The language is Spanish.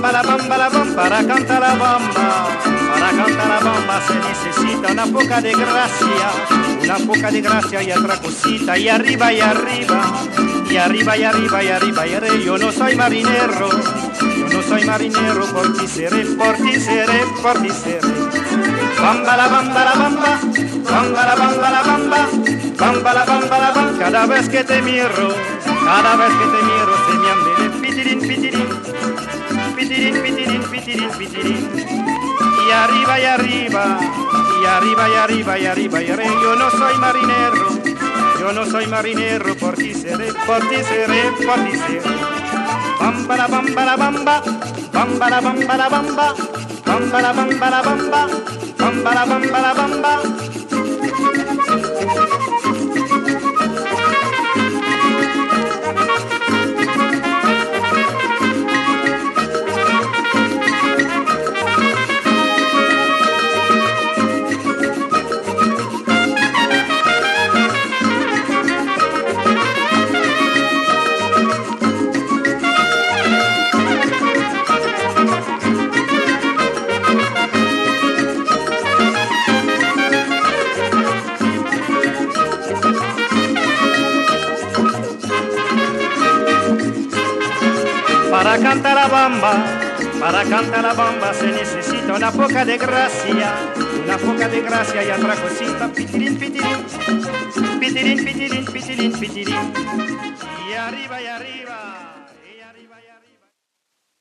la bamba, para cantar la bamba. Para cantar la bamba se necesita una poca de gracia y otra cosita, y arriba, y arriba, y arriba, y arriba, y arriba, y arriba. Yo no soy marinero, por ti seré, por ti seré, por ti seré. Bamba la bamba, la bamba, bamba la bamba, la bamba, bamba la bamba, la bamba. Cada vez que te miro se me ande pitirín, pitirín, pitirín, pitirín, pitirín, pitirín. Y arriba, y arriba, y arriba, y arriba, y arriba, y arriba. Yo no soy marinero, por ti seré, por ti seré, por ti seré. Bamba la bamba, la bamba, bamba la bamba, la bamba, bamba la bamba, la bamba, bamba la bamba, la bamba. Para cantar la bamba se necesita una poca de gracia y otra cosita, pitirín, pitirín, pitirín, pitirín, pitirín, pitirín, y arriba, y arriba.